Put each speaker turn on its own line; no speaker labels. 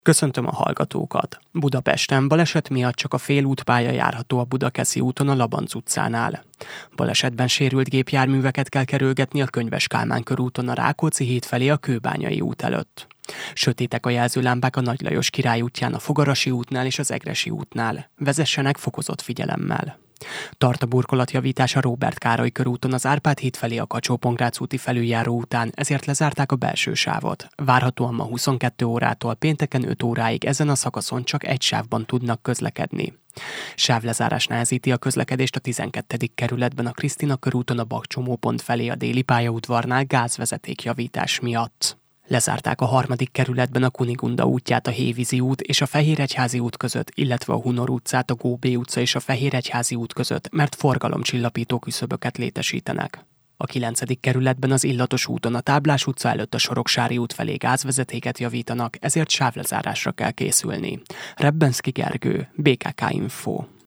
Köszöntöm a hallgatókat! Budapesten baleset miatt csak a félútpálya járható a Budakeszi úton a Labanc utcánál. Balesetben sérült gépjárműveket kell kerülgetni a Könyves Kálmán körúton a Rákóczi híd felé a Kőbányai út előtt. Sötétek a jelzőlámpák a Nagy Lajos Király útján, a Fogarasi útnál és az Egressy útnál. Vezessenek fokozott figyelemmel. Tart a burkolatjavítás a Róbert Károly körúton az Árpád híd felé a Kacsó-Pongrác úti felüljáró után, ezért lezárták a belső sávot. Várhatóan ma 22 órától pénteken 5 óráig ezen a szakaszon csak egy sávban tudnak közlekedni. Sávlezárás nehezíti a közlekedést a 12. kerületben a Krisztina körúton a Bakcsomópont felé a Déli pályaudvarnál gázvezetékjavítás miatt. Lezárták a 3. kerületben a Kunigunda útját a Hévízi út és a Fehéregyházi út között, illetve a Hunor utcát a Góbé utca és a Fehéregyházi út között, mert forgalomcsillapító küszöböket létesítenek. A 9. kerületben az Illatos úton a Táblás utca előtt a Soroksári út felé gázvezetéket javítanak, ezért sávlezárásra kell készülni. Rebbenszky Gergő, BKK Info.